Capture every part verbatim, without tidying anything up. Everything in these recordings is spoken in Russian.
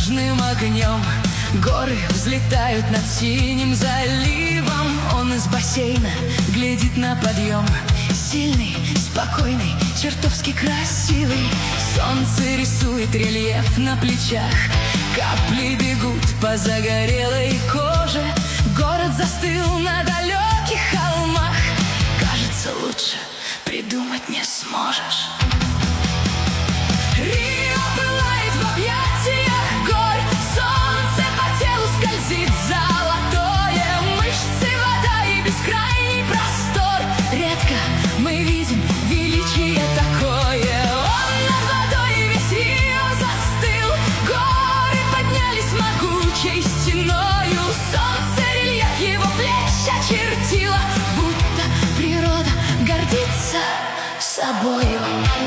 радужным огнем. Горы взлетают над синим заливом. Он из бассейна глядит на подъем. Сильный, спокойный, чертовски красивый. Солнце рисует рельеф на плечах. Капли бегут по загорелой коже. Город застыл на далеких холмах. Кажется, лучше придумать не сможешь. Рио пылает в объятиях гор. Солнце по телу скользит золотое. Мышцы, вода и бескрайний простор. Редко мы видим величие такое. Он над водой, и весь Рио застыл. Горы поднялись могучей стеною. Солнце рельеф его плеч очертило. Будто природа гордится собою.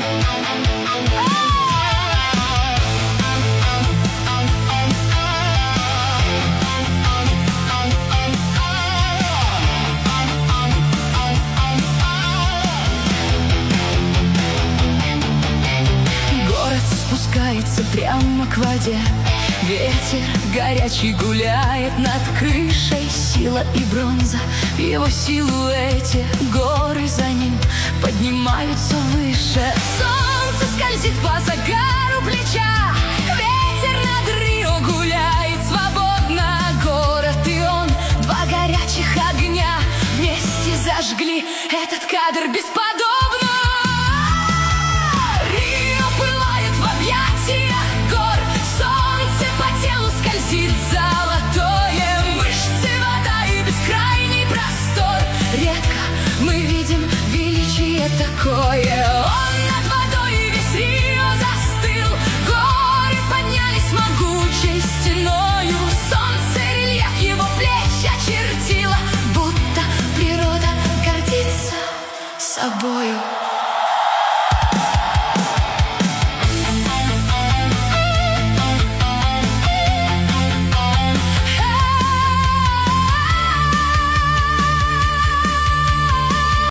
Спускается прямо к воде. Ветер горячий гуляет над крышей. Сила и бронза в его силуэте. Горы за ним поднимаются выше. Солнце скользит по загару плеча. Ветер над Рио гуляет свободно. Город и он, два горячих огня, вместе зажгли этот кадр бесподобно. Золотое, мышцы, вода и бескрайний простор. Редко мы видим величие такое. Он над водой, и весь Рио застыл. Горы поднялись могучей стеною. Солнце рельеф его плеч очертило. Будто природа гордится собою.